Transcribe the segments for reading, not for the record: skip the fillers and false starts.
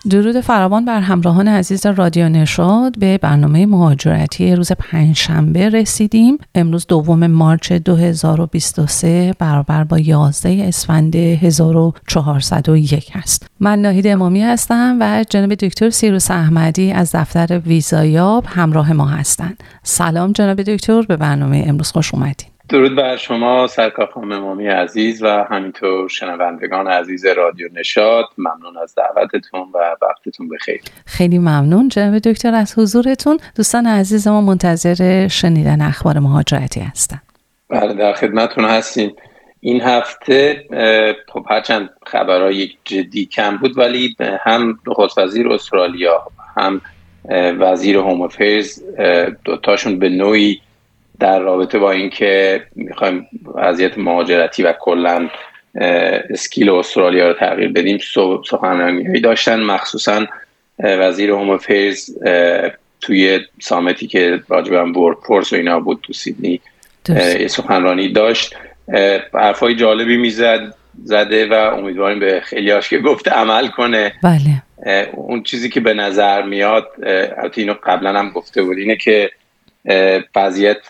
درود فراوان بر همراهان عزیز رادیو نشاط. به برنامه مهاجرتی روز پنجشنبه رسیدیم. امروز 2 مارس 2023 برابر با 11 اسفند 1401 است. من ناهید امامی هستم و جناب دکتر سیروس احمدی از دفتر ویزایاب همراه ما هستند. سلام جناب دکتر، به برنامه امروز خوش اومدید. درود بر شما سرکار خانم امامی عزیز و همینطور شنوندگان عزیز رادیو نشاط. ممنون از دعوتتون و وقتتون بخیر. خیلی ممنون جناب دکتر از حضورتون. دوستان عزیز ما منتظر شنیدن اخبار مهاجرتی هستن. بله، در خدمتتون هستیم. این هفته خب هرچند خبرهای جدی کم بود، ولی هم نخست وزیر استرالیا هم وزیر هوم افیرز دوتاشون به نوعی در رابطه با اینکه میخوایم وضعیت مهاجرتی و کلا اسکیل استرالیا رو تغییر بدیم سخنرانی‌هایی داشتن. مخصوصا وزیر هوم افیرز توی سامتی که راجع به ورکفورس و اینا بود تو سیدنی سخنرانی داشت، حرفای جالبی زده و امیدواریم به خیلیاش که گفته عمل کنه. بله. اون چیزی که به نظر میاد، البته اینو قبلا هم گفته بود، اینه که وضعیت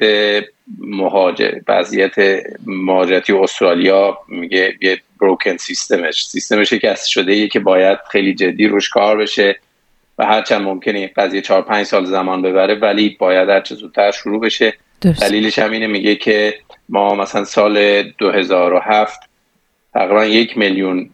مهاجرتی استرالیا میگه یه بروکن سیستمش شکست شده که باید خیلی جدی روش کار بشه و هرچند ممکنه این قضیه 4-5 سال زمان ببره ولی باید هرچه زودتر شروع بشه. دلیلش هم اینه، میگه که ما مثلا سال 2007 تقریبا 1 میلیون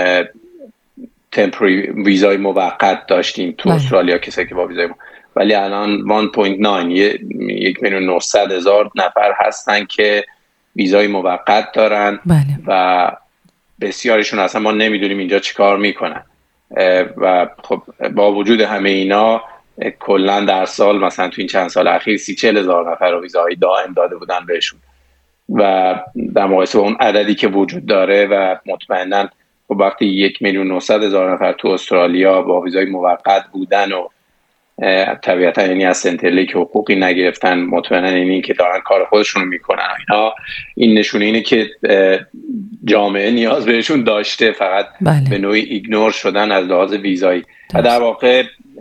تمپوری ویزای موقت داشتیم تو استرالیا، کسایی که با ویزای ولی الان 1.9 1,900,000 نفر هستن که ویزای موقت دارن. بله. و بسیارشون اصلا ما نمیدونیم اینجا چیکار میکنن و خب با وجود همه اینا کلا در سال مثلا تو این چند سال اخیر 30-40,000 نفر رو ویزای دائم داده بودن بهشون و در مقایسه با اون عددی که وجود داره و مطمئنا خب وقتی 1,900,000 نفر تو استرالیا با ویزای موقت بودن و طبیعتا یعنی از سنترلی که حقوقی نگرفتن، مطمئنا این که دارن کار خودشون رو میکنن اینا، این نشونه اینه که جامعه نیاز بهشون داشته، فقط به نوعی ایگنور شدن از لحاظ ویزایی. و در واقع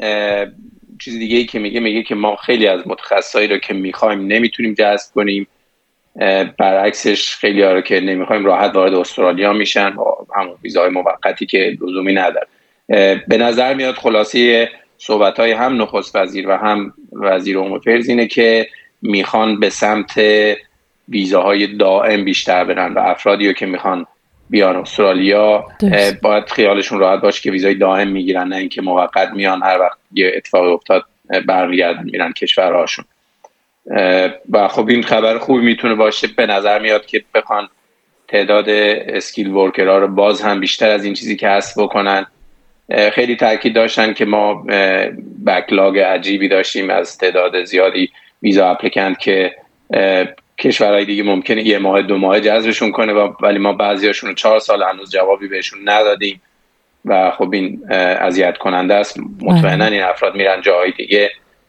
چیز دیگه ای که میگه که ما خیلی از متخصصایی رو که میخوایم نمیتونیم جذب کنیم، برعکسش خیلی ها رو که نمیخوایم راحت وارد استرالیا میشن با همون ویزای موقتی که لزومی نداره. به نظر میاد خلاصه صحبت‌های هم نخست وزیر و هم وزیر هوم افیرز اینه که میخوان به سمت ویزاهای دائم بیشتر برن و افرادی رو که میخوان بیان استرالیا باید خیالشون راحت باشه که ویزای دائم میگیرن، نه اینکه موقت میان هر وقت یه اتفاقی افتاد برمیگردن میرن کشورهاشون. و خب این خبر خوبی میتونه باشه. به نظر میاد که بخوان تعداد اسکیل ورکرها رو باز هم بیشتر از این چیزی که هست بکنن. خیلی تاکید داشتن که ما بکلاگ عجیبی داشتیم از تعداد زیادی ویزا اپلیکنت که کشورهای دیگه ممکنه 1 ماه 2 ماه جذبشون کنه ولی ما بعضیاشون رو 4 سال هنوز جوابی بهشون ندادیم و خب این اذیت کننده است. مطمئنا این افراد میرن جاهای دیگه.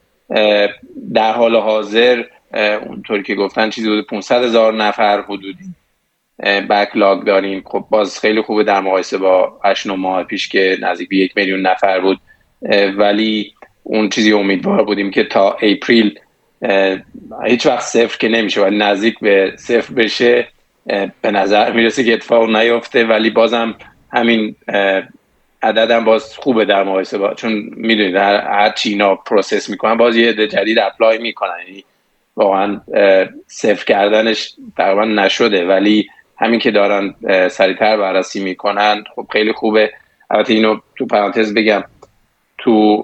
در حال حاضر اونطوری که گفتن چیزی بود 500,000 نفر حدودی بکلاگ داریم. خب باز خیلی خوبه در مقایسه با 8-9 ماه پیش که نزدیک به 1 میلیون نفر بود، ولی اون چیزی امیدوار بودیم که تا اپریل هیچ وقت 0 که نمیشه ولی نزدیک به 0 بشه. به نظر میرسه که اتفاق نیفته ولی بازم همین عددم باز خوبه در مقایسه با، چون میدونید هر چی اینا پروسس میکنن باز یه عده جدید اپلای میکنن، یعنی واقعا 0 کردنش تقریبا نشده ولی همین که دارن سریعتر بررسی میکنن خب خیلی خوبه. البته اینو تو پرانتز بگم تو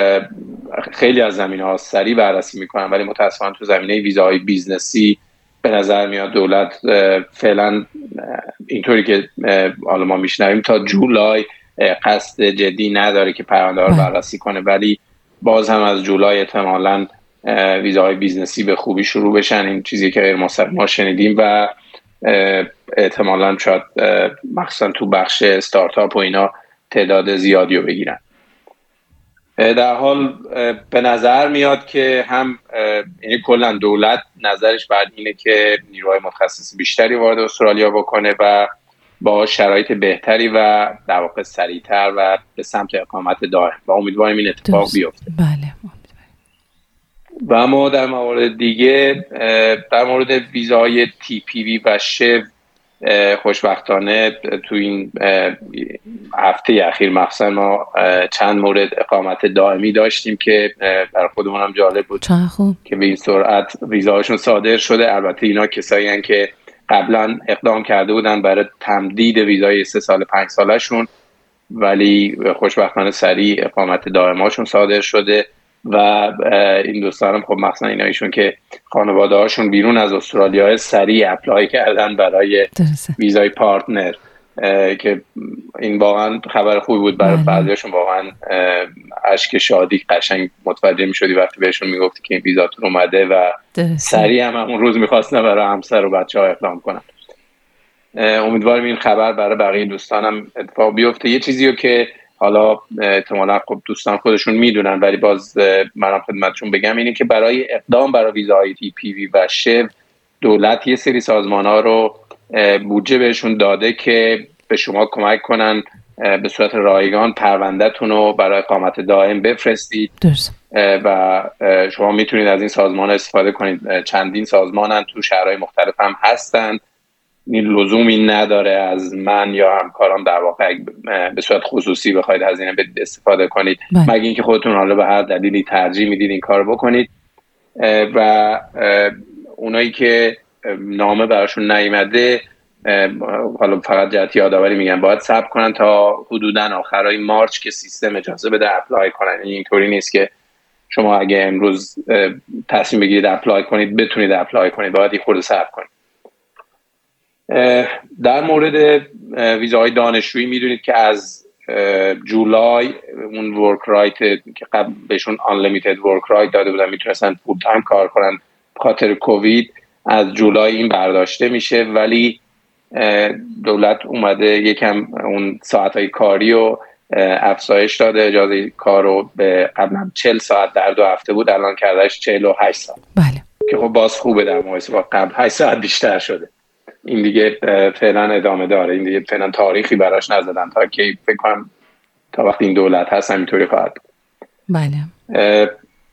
خیلی از زمینه‌ها سریع بررسی میکنن ولی متاسفانه تو زمینه ویزاهای بیزنسی به نظر میاد دولت فعلا اینطوری که حالا ما میشنویم تا جولای قصد جدی نداره که پرونده رو بررسی کنه، ولی باز هم از جولای احتمالاً ویزاهای بیزنسی به خوبی شروع بشن. این چیزی که غیر ما شنیدیم و احتمالاً شاید مخصوصا تو بخش استارتاپ و اینا تعداد زیادی رو بگیرن. در حال به نظر میاد که هم یعنی کلا دولت نظرش بعد اینه که نیروهای متخصص بیشتری وارد استرالیا بکنه و با شرایط بهتری و در واقع سریعتر و به سمت اقامت دائم و امیدواریم این اتفاق بیفته. بله. و اما در موارد دیگه، در مورد ویزای TPV و شو، خوشبختانه تو این هفته اخیر مخصوصا ما چند مورد اقامت دائمی داشتیم که برای خودمون هم جالب بود که به این سرعت ویزاشون صادر شده. البته اینا کسایی هستن که قبلا اقدام کرده بودن برای تمدید ویزای 3 سال 5 سالشون، ولی خوشبختانه سریع اقامت دائماشون صادر شده و این دوستانم خب مخصوصا اینایشون که خانواده هاشون بیرون از استرالیا سریع اپلای کردن برای ویزای پارتنر، که این واقعا خبر خوبی بود برای بعضیاشون. واقعا اشک شادی قشنگ متوجه میشدی وقتی بهشون میگفتی که این ویزاتون اومده و سریع هم اون روز میخواستن برای همسر و بچه ها اقدام کنن. امیدوارم این خبر برای بقیه دوستانم اتفاق بیفته. یه چیزیو که حالا احتمالاً خب دوستان خودشون میدونن ولی باز منم خدمتشون بگم اینه که برای اقدام برای ویزای TPV و شو دولت یه سری سازمان‌ها رو بودجه بهشون داده که به شما کمک کنن به صورت رایگان پرونده‌تون رو برای اقامت دائم بفرستید و شما میتونید از این سازمان استفاده کنید. چندین سازمانن تو شهرهای مختلف هم هستن. این لزومی نداره از من یا همکاران در واقع به صورت خصوصی بخواید هزینه بدید استفاده کنید، مگه اینکه خودتون حالا به هر دلیلی ترجیح میدید این کارو بکنید. و اونایی که نامه براشون نیامده، حالا فقط جهت یادآوری میگم باید صبر کنن تا حدوداً آخرای مارچ که سیستم اجازه بده اپلای کنن. اینطوری نیست که شما اگه امروز تصمیم بگیرید اپلای کنید بتونید اپلای کنید، باید یه خورده صبر کنید. در مورد ویزاهای دانشجویی میدونید که از جولای اون ورک رایت که قبل بهشون unlimited ورک رایت داده بودن، میتونستن فول تایم کار کنن، به خاطر کووید از جولای این برداشته میشه، ولی دولت اومده یکم اون ساعتهای کاری رو افزایش داده. اجازه کار رو به قبلا 40 ساعت در 2 هفته بود، الان کردهش 48 ساعت. بله. که خب باز خوبه در مقایسه با قبل 8 ساعت بیشتر شده. این دیگه فعلا ادامه داره، این دیگه فعلا تاریخی براش نزدن تا که فکر کنم تا وقتی این دولت هست همینطوری خواهد. بله.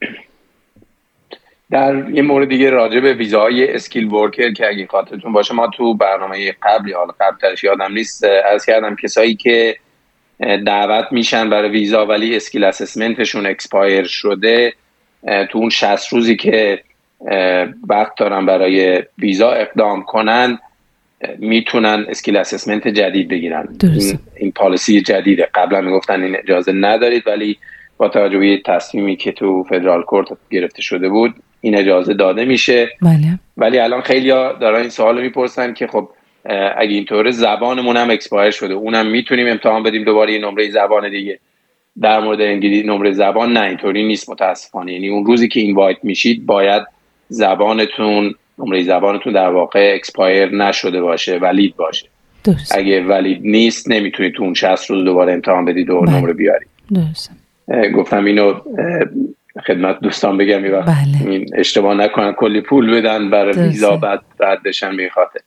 در یه مورد دیگه راجع به ویزای اسکیل ورکر که اگه خاطرتون باشه ما تو برنامه قبلی، حالا قبلش یادم نیست، عرض کردم کسایی که دعوت میشن برای ویزا ولی اسکیل اسسمنتشون اکسپایر شده، تو اون 60 روزی که وقت دارن برای ویزا اقدام کنن میتونن اسکیل اسسمنت جدید بگیرن. این پالیسی جدیده. قبلا میگفتن این اجازه ندارید، ولی با توجه به تصمیمی که تو فدرال کورت گرفته شده بود این اجازه داده میشه. بله. ولی الان خیلیا دارن این سوالو میپرسن که خب اگه اینطوره زبانمون هم اکسپایر شده، اونم میتونیم امتحان بدیم دوباره یه نمره زبان دیگه؟ در مورد انگلیسی نمره زبان نه، اینطوری نیست متاسفانه. یعنی اون روزی که اینوایت میشید باید زبانتون، نمره زبانتون در واقع اکسپایر نشده باشه، ولید باشه. درست. اگه ولید نیست نمیتونید تو اون 60 روز دوباره امتحان بدید و نمره بیارید. درست. گفتم اینو خدمت دوستان بگم یه وقت این اشتباه نکنن کلی پول بدن برای ویزا بعد بشن به خاطر.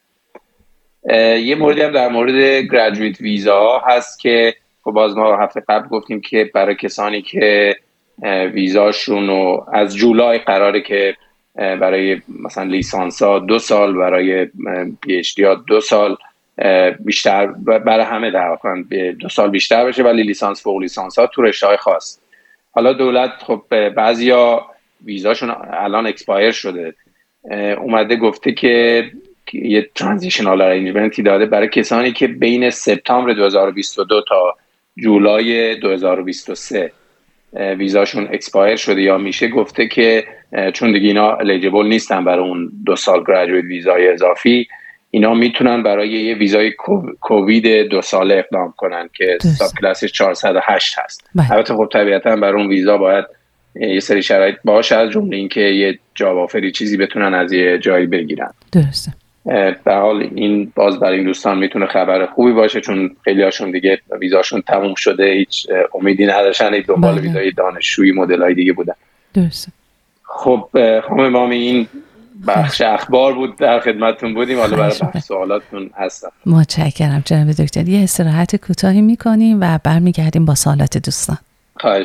یه موردی هم در مورد گریجویت ویزا هست که خب باز ما هفته قبل گفتیم که برای کسانی که ویزاشون رو از جولای قراره که برای مثلا لیسانس ها 2 سال، برای پی اچ دی ها 2 سال بیشتر، برای همه در واقع 2 سال بیشتر بشه، ولی لیسانس فوق لیسانس ها تو رشته های خاص. حالا دولت خب بعضیا ویزاشون الان اکسپایر شده، اومده گفته که یه ترانزیشنال ارنجمنتی داده برای کسانی که بین سپتامبر 2022 تا جولای 2023 ویزاشون اکسپایر شده یا میشه. گفته که چون دیگه اینا الیجیبل نیستن برای اون 2 سال گریجویت ویزای اضافی، اینا میتونن برای یه ویزای کووید 2 ساله اقدام کنن که ساب کلاسش 408 هست. البته خب طبیعتا برای اون ویزا باید یه سری شرایط باشه، از جمله این که یه جاب آفری چیزی بتونن از یه جایی بگیرن. درسته. به حال این باز برای این دوستان میتونه خبر خوبی باشه، چون خیلی هاشون دیگه ویزاشون تموم شده، هیچ امیدی نداشتن، دنبال ویزای دانشجویی مدل‌های دیگه بودن. درسته. خب خانم امامی، این بخش اخبار بود، در خدمتتون بودیم. حالا برای بخش سوالاتتون هستم. متشکرم جناب دکتر. یه استراحت کوتاهی میکنیم و برمیگردیم با سوالات دوستان. خواهش.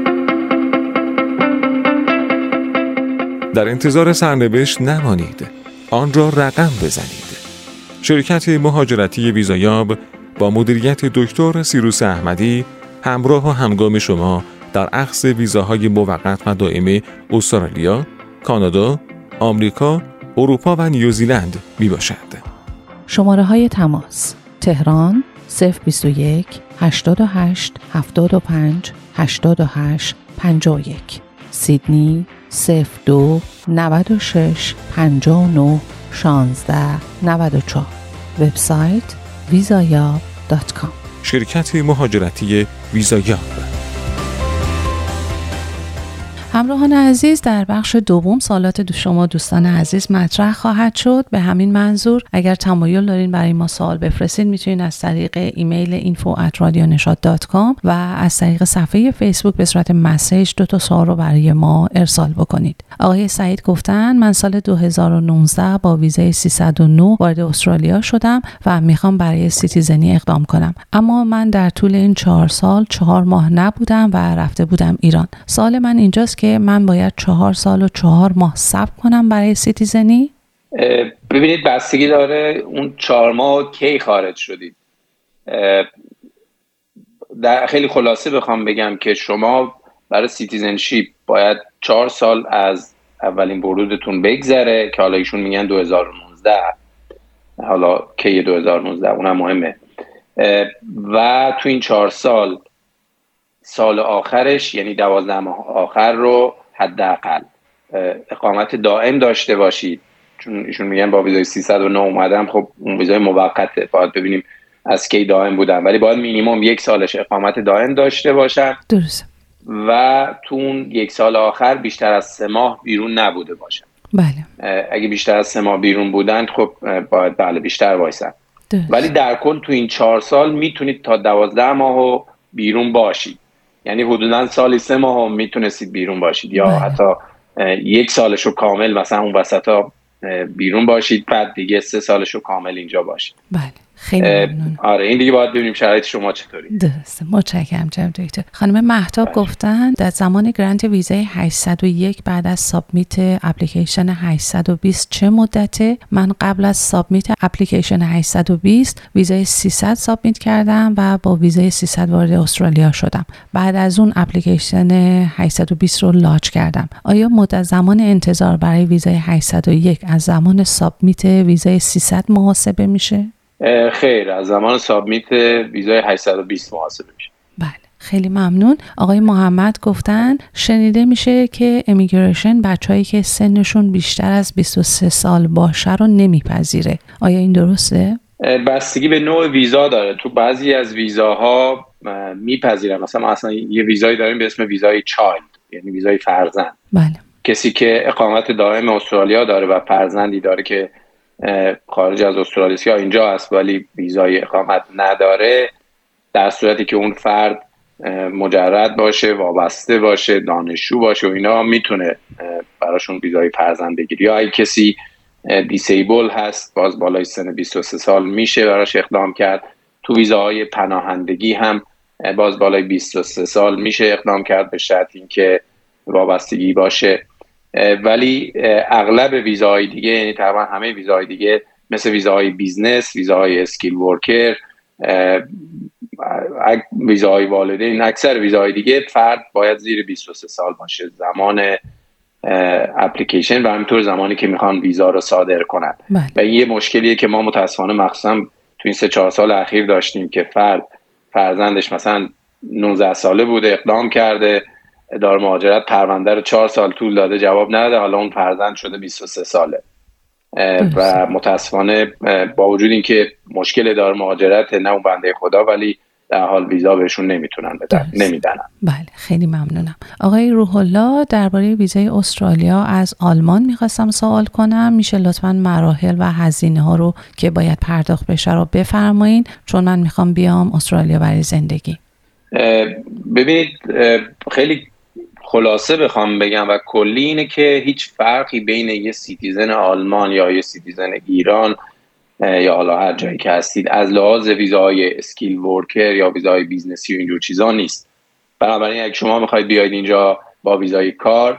در انتظار سرنوشت نمانید، آن را رقم بزنید. شرکت مهاجرتی ویزایاب با مدیریت دکتر سیروس احمدی همراه و همگام شما در اخذ ویزاهای موقت و دائم استرالیا، کانادا، آمریکا، اروپا و نیوزیلند می باشد. شماره های تماس: تهران 021 88 75 88 51، سیدنی 02 96 59 16 94، وبسایت vizayab.com. شرکت مهاجرتی ویزایاب. همراهان عزیز، در بخش دوم سوالات شما دوستان عزیز مطرح خواهد شد. به همین منظور اگر تمایل دارین برای ما سوال بفرستین میتونین از طریق ایمیل info@radioneshad.com و از طریق صفحه فیسبوک به صورت مسیج 2 سوال رو برای ما ارسال بکنید. آقای سعید گفتن من سال 2019 با ویزای 309 وارد استرالیا شدم و میخوام برای سیتیزنی اقدام کنم، اما من در طول این 4 سال 4 ماه نبودم و رفته بودم ایران. سوال من اینجاست که من باید 4 سال و 4 ماه صبر کنم برای سیتیزنی؟ ببینید بستگی داره اون 4 ماه کی خارج شدید. در خیلی خلاصه بخوام بگم که شما برای سیتیزنشیپ باید 4 سال از اولین ورودتون بگذره که حالا ایشون میگن 2019، حالا کی 2019 اونم مهمه. و تو این 4 سال آخرش یعنی 12 ماه آخر رو حداقل اقامت دائم داشته باشید، چون ایشون میگن با ویزای 309 اومدم. خب اون ویزای موقته، باید ببینیم از کی دائم بودن، ولی باید مینیمم 1 سالش اقامت دائم داشته باشن. درست. و تو اون 1 سال آخر بیشتر از 3 ماه بیرون نبوده باشن. بله. اگه بیشتر از 3 ماه بیرون بودن خب باید بیشتر وایسن. ولی در کل تو این 4 سال میتونید تا 12 ماه بیرون باشید، یعنی حدوداً سالی 3 ماه میتونستید بیرون باشید یا حتی 1 سالشو کامل مثلا اون وسطا بیرون باشید، بعد دیگه 3 سالشو کامل اینجا باشید. بله، خیلی ممنون. آره این دیگه باید ببینیم شرایط شما چطوری. درسته، متشکرم جناب دکتر. خانم مهتاب گفتن در زمان گرانت ویزای 801 بعد از سابمیت اپلیکیشن 820 چه مدته؟ من قبل از سابمیت اپلیکیشن 820 ویزای 300 سابمیت کردم و با ویزای 300 وارد استرالیا شدم. بعد از اون اپلیکیشن 820 رو لاچ کردم. آیا مدت زمان انتظار برای ویزای 801 از زمان سابمیت ویزای 300 محاسبه میشه؟ خیر، از زمان سابمیت ویزای 820 محاسبه میشه. بله، خیلی ممنون. آقای محمد گفتن شنیده میشه که امیگریشن بچه‌هایی که سنشون بیشتر از 23 سال باشه رو نمیپذیره. آیا این درسته؟ بستگی به نوع ویزا داره. تو بعضی از ویزاها میپذیرن. مثلا یه ویزایی داریم به اسم ویزای چایلد، یعنی ویزای فرزند. بله. کسی که اقامت دائم استرالیا داره و فرزندی داره که خارج از استرالیا یا اینجا هست ولی ویزای اقامت نداره، در صورتی که اون فرد مجرد باشه، وابسته باشه، دانشجو باشه و اینا، میتونه براشون ویزای فرزند بگیره. یا اگه کسی دیسیبل هست، باز بالای سن 23 سال میشه براش اقدام کرد. تو ویزاهای پناهندگی هم باز بالای 23 سال میشه اقدام کرد به شرط اینکه وابستگی باشه. ولی اغلب ویزاهای دیگه، یعنی تقریبا همه ویزاهای دیگه مثل ویزاهای بیزنس، ویزاهای اسکیل ورکر، ویزاهای والدین، اکثر ویزاهای دیگه فرد باید زیر 23 سال باشه زمان اپلیکیشن و همینطور زمانی که میخوان ویزا رو صادر کنن. و این یه مشکلیه که ما متاسفانه مخصوصا تو این 3-4 سال اخیر داشتیم که فرزندش مثلا 19 ساله بوده، اقدام کرده، اداره مهاجرت پرونده رو 4 سال طول داده، جواب نداده، حالا اون فرزند شده 23 ساله و متاسفانه با وجود اینکه مشکل اداره مهاجرت نه اون بنده خدا، ولی در حال ویزا بهشون نمیتونن بدن، نمیدن. بله، خیلی ممنونم. آقای روح الله، درباره ویزای استرالیا از آلمان میخواستم سوال کنم. میشه لطفاً مراحل و هزینه ها رو که باید پرداخت بشه رو بفرمایین، چون من میخوام بیام استرالیا برای زندگی. ببینید خیلی خلاصه بخوام بگم و کلی اینه که هیچ فرقی بین یه سیتیزن آلمان یا یه سیتیزن ایران یا حالا هر جایی که هستید از لحاظ ویزاهای اسکیل ورکر یا ویزاهای بیزنسی و اینجور چیزا نیست. بنابراین اگه شما میخواید بیاید اینجا با ویزای کار،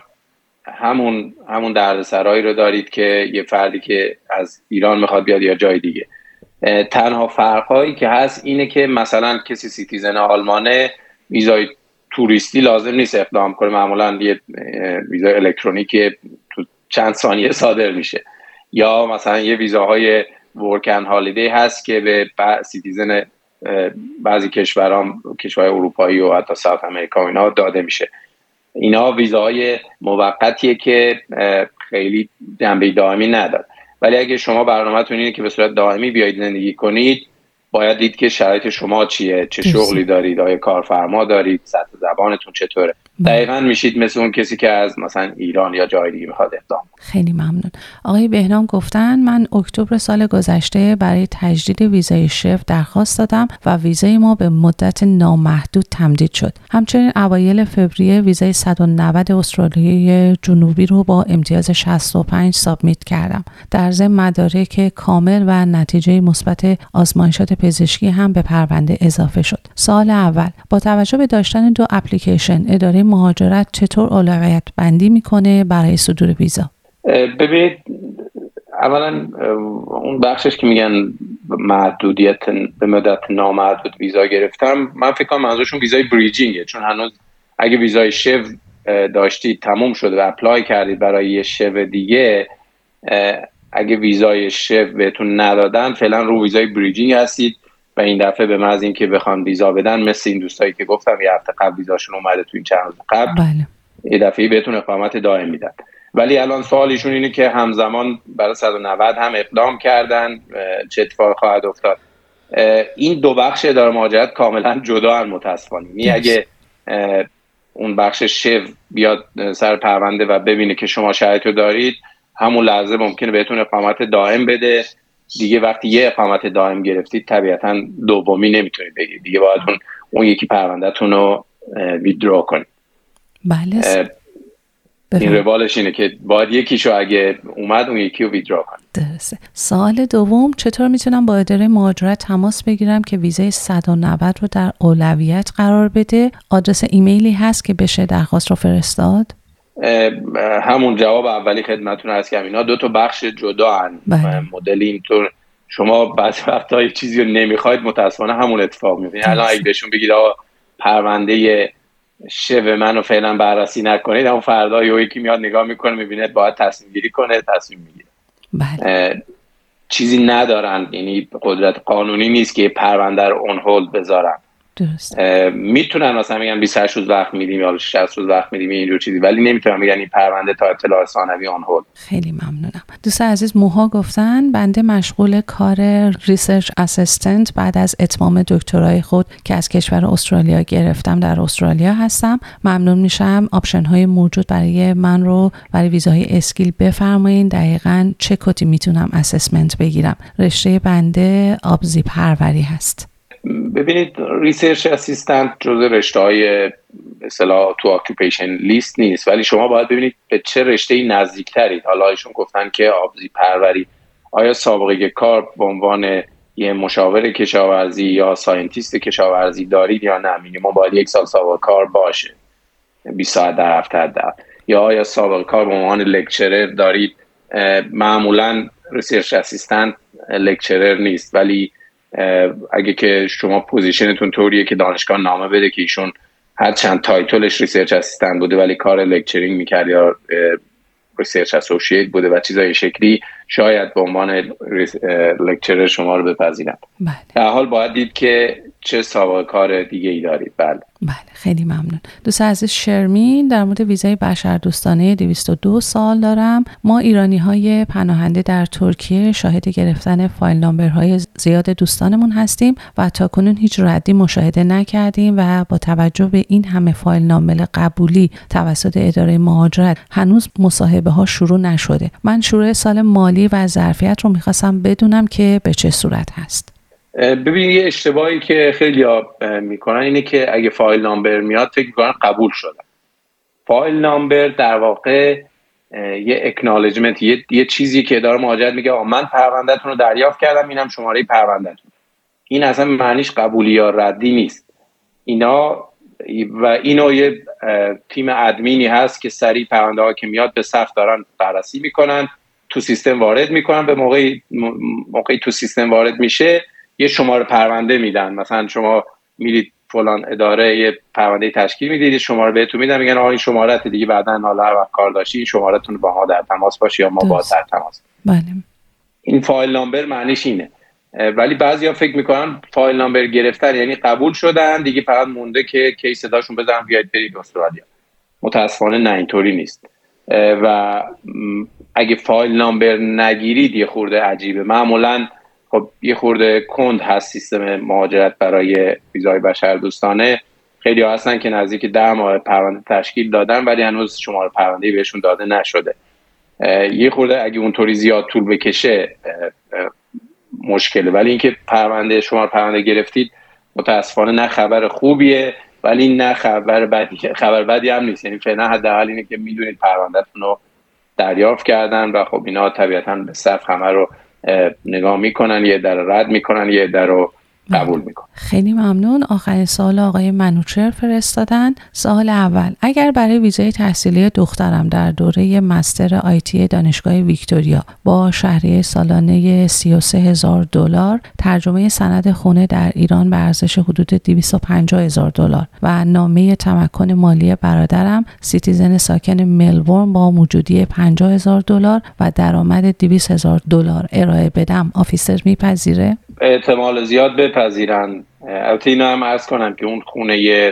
همون دردسرایی رو دارید که یه فردی که از ایران میخواد بیاد یا جای دیگه. تنها فرقایی که هست اینه که مثلا کسی سیتیزن آلمانه ویزای توریستی لازم نیست اقدام کنه، معمولا یه ویزای الکترونیکی تو چند ثانیه صادر میشه، یا مثلا یه ویزاهای ورک اند هالیدی هست که به سیتیزن بعضی کشورهای اروپایی و حتی ساوت امریکا و اینا داده میشه. اینا ویزاهای موقتیه که خیلی جنبه دائمی نداره. ولی اگه شما برنامه‌تون اینه که به صورت دائمی بیایید زندگی کنید، باید دید که شرایط شما چیه، چه شغلی دارید، آیا کارفرما دارید، سطح زبانتون چطوره. دقیقاً میشید مثل اون کسی که از مثلا ایران یا جای دیگه میخواد اقدام کنه. خیلی ممنون. آقای بهنام گفتن من اکتبر سال گذشته برای تجدید ویزای شف درخواست دادم و ویزای ما به مدت نامحدود تمدید شد. همچنین اوایل فوریه ویزای 190 استرالیای جنوبی رو با امتیاز 65 سابمیت کردم. در ضمن مدارک کامل و نتیجه مثبت آزمایشات پزشکی هم به پرونده اضافه شد. سال اول با توجه به داشتن 2 اپلیکیشن، اداره مهاجرت چطور اولویت بندی میکنه برای صدور ویزا؟ ببینید، اولا اون بخشش که میگن محدودیت به مدت نامحدود ویزا گرفتم، من فکر کنم منظورشون ویزای بریجینگه، چون هنوز اگه ویزای شو داشتید تموم شده و اپلای کردید برای یه شو دیگه، اگه ویزای شو بهتون ندادن فعلا رو ویزای بریجینگ هستید و این دفعه به محض اینکه بخوان ویزا بدن، مثل این دوستایی که گفتم یه هفته قبل ویزاشون اومده تو این چند روز قبل، یه دفعه بهتون اقامت دائم میدن. ولی الان سوالشون اینه که همزمان برای 190 هم اقدام کردن، چه اتفاقی خواهد افتاد؟ این دو بخش اداره مهاجرت کاملا جدا ان متاسفانه. اگه اون بخش شو بیاد سر پرونده و ببینه که شما شرایطو دارید، همون لحظه ممکنه بهتون اقامت دائم بده. دیگه وقتی یه اقامت دائم گرفتید طبیعتاً دومی نمیتونید بگیرید، دیگه باید اون یکی پروندهتون رو ویدرو کنید. بله. این روالش اینه که باید یکیشو اگه اومد اون یکی رو ویدرو کنید. درسته. سوال دوم، چطور میتونم با اداره مهاجرت تماس بگیرم که ویزای 190 رو در اولویت قرار بده؟ آدرس ایمیلی هست که بشه درخواست رو فرستاد؟ همون جواب اولی خدمتتون هست که اینا 2 بخش جدا ان. مدل اینطور شما بعضی وقتا یه چیزی رو نمیخواید، متاسفانه همون اتفاق میفته. الان اگه بهشون بگید آقا پرونده شو منو فعلا بررسی نکنید، اون فردا یکی میاد نگاه میکنه میبینه باید تصمیم گیری کنه، تصمیم میگیره. بله. چیزی ندارن، یعنی قدرت قانونی نیست که پرونده رو اون هولد بذارن. درست. میتونن مثلا میگن 28 روز وقت میدیم یا 60 روز وقت میدیم اینجور چیزی، ولی نمیتونن میگن این پرونده تا اطلاع ثانوی آن هولد. خیلی ممنونم. دوست عزیز موها گفتن بنده مشغول کار ریسرچ اسیستنت بعد از اتمام دکترای خود که از کشور استرالیا گرفتم در استرالیا هستم. ممنون میشم آپشن های موجود برای من رو برای ویزاهای اسکیل بفرمایید. دقیقاً چه کدی میتونم اسسمنت بگیرم؟ رشته بنده آبزی پروری هست. ببینید، ریسرچ اسیستنت جزء رشته‌های اصطلاح تو اکیوپیشن لیست نیست، ولی شما باید ببینید به چه رشته‌ای نزدیک‌ترید. حالا ایشون گفتن که آبزی پروری، آیا سابقه کار به عنوان یه مشاور کشاورزی یا ساینتیست کشاورزی دارید یا نه؟ مینیمم باید 1 سال سابقه کار باشه، 20 ساعت در هفته حداقل. یا آیا سابقه کار به عنوان لکچرر دارید؟ معمولاً ریسرچ اسیستنت لکچرر نیست، ولی اگه که شما پوزیشنتون طوریه که دانشگاه نامه بده که ایشون هر چند تایتلش ریسرچ اسیستنت بوده ولی کار لکچرینگ میکرد یا ریسرچ اسوسییت بوده و چیزای شکلی، شاید به عنوان لکچرر شما رو بپذیرند. بله. در حال باید دید که چه سابقه کار دیگه ای دارید. بله خیلی ممنون. دوست عزیز شرمین در مورد ویزای بشردوستانه 202 سال دارم. ما ایرانی های پناهنده در ترکیه شاهد گرفتن فایل نامبرهای زیاد دوستانمون هستیم و تاکنون هیچ ردی مشاهده نکردیم و با توجه به این همه فایل نامبر قبولی توسط اداره مهاجرت هنوز مصاحبه ها شروع نشده. من شروع سال مالی و ظرفیت رو میخواستم بدونم که به چه صورت هست. ببینید، یه اشتباهی که خیلی ها میکنن اینه که اگه فایل نامبر میاد فکر میکنن قبول شدن. فایل نامبر در واقع یه اکنالجمنت، یه چیزی که اداره مهاجرت میگه من پروندهتون رو دریافت کردم، اینم شماره پروندهتون. این اصلا معنیش قبولی یا ردی نیست. اینو یه تیم ادمینی هست که سریع پرونده ها که میاد به صف دارن بررسی میکنن، تو سیستم وارد میکنن. به موقعی تو سیستم وارد میشه یه شماره پرونده میدن. مثلا شما میرید فلان اداره یه پرونده تشکیل میدید، شماره بهتون میدن، میگن این شماره‌ت دیگه بعداً حالا هر وقت کار داشتی این شماره‌تون با ما در تماس باشی یا ما با در تماس. بله. این فایل نامبر معنیش اینه. ولی بعضیا فکر میکنن فایل نامبر گرفتن یعنی قبول شدن دیگه، فقط مونده که کیس صداشون بزنن بیاید برید استرالیا. متاسفانه نه، اینطوری نیست. و اگه فایل نامبر نگیرید یه خورده عجیبه. معمولاً خب یه خورده کند هست سیستم مهاجرت برای ویزای بشردوستانه. خیلی ها هستن که نزدیک 10 ماه پرونده تشکیل دادن ولی هنوز شماره پرونده‌ای بهشون داده نشده. یه خورده اگه اونطوری زیاد طول بکشه مشکله. ولی اینکه شماره پرونده گرفتید متاسفانه نه خبر خوبیه ولی نه خبر بدی هم نیست. یعنی فعلا حداقل اینه که میدونید پروندهتون رو دریافت کردن و خب اینا طبیعتاً به صف همه رو نگاه میکنن، یه در رد میکنن، یه در رو قبول میکنن. خیلی ممنون. آخرین سوال آقای منوچهر فرستادن. سوال اول: اگر برای ویزای تحصیلی دخترم در دوره مستر آیتی دانشگاه ویکتوریا با شهریه سالانه $33,000 ترجمه سند خونه در ایران به ارزش حدود $250,000 و نامه تمکن مالی برادرم سیتیزن ساکن ملبورن با موجودی $50,000 و درآمد $200,000 ارائه بدم، آفیسر میپذیره؟ احتمال زیاد بپذیرن. البته اینو هم عرض کنم که اون خونه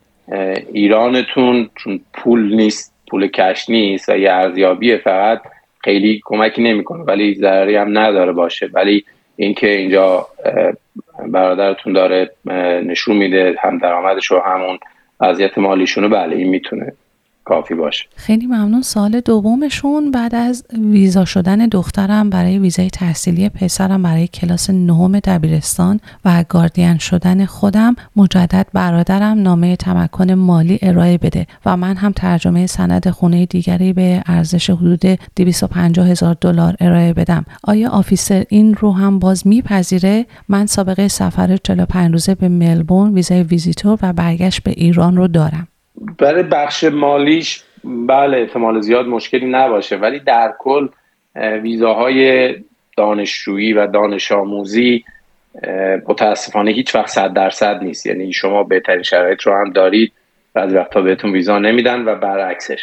ایرانتون چون پول نیست، پول کش نیست و یه ارزیابیه، فقط خیلی کمکی نمیکنه ولی ضرری هم نداره باشه. ولی اینکه اینجا برادرتون داره نشون میده هم درآمدش و همون وضعیت مالیشونه، بله این میتونه کافی باشه. خیلی ممنون. سوال دومشون: بعد از ویزا شدن دخترم برای ویزای تحصیلی پسرم برای کلاس 9 دبیرستان و گاردین شدن خودم مجدد برادرم نامه تمکن مالی ارائه بده و من هم ترجمه سند خونه دیگری به ارزش حدود $250,000 ارائه بدم، آیا آفیسر این رو هم باز میپذیره؟ من سابقه سفر 45 روزه به ملبورن ویزای ویزیتور و برگشت به ایران رو دارم. برای بخش مالیش بله احتمال زیاد مشکلی نباشه، ولی در کل ویزاهای دانشجویی و دانش آموزی متاسفانه هیچ وقت 100% نیست. یعنی شما بهترین شرایط رو هم دارید، بعضی وقتا بهتون ویزا نمیدن و برعکسش.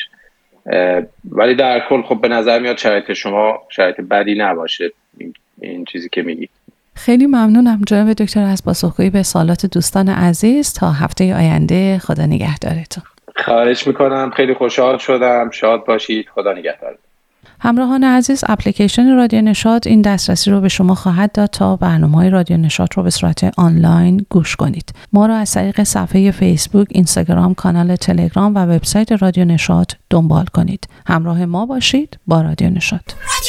ولی در کل خب به نظر میاد شرایط شما شرایط بدی نباشه این چیزی که میگید. خیلی ممنونم جناب دکتر از پاسخگویی به سوالات دوستان عزیز. تا هفته آینده خدا نگهدارتون. خواهش میکنم، خیلی خوشحال شدم. شاد باشید. خدا نگهدار. همراهان عزیز، اپلیکیشن رادیو نشاط این دسترسی رو به شما خواهد داد تا برنامه‌های رادیو نشاط رو به صورت آنلاین گوش کنید. ما رو از طریق صفحه فیسبوک، اینستاگرام، کانال تلگرام و وبسایت رادیو نشاط دنبال کنید. همراه ما باشید با رادیو نشاط.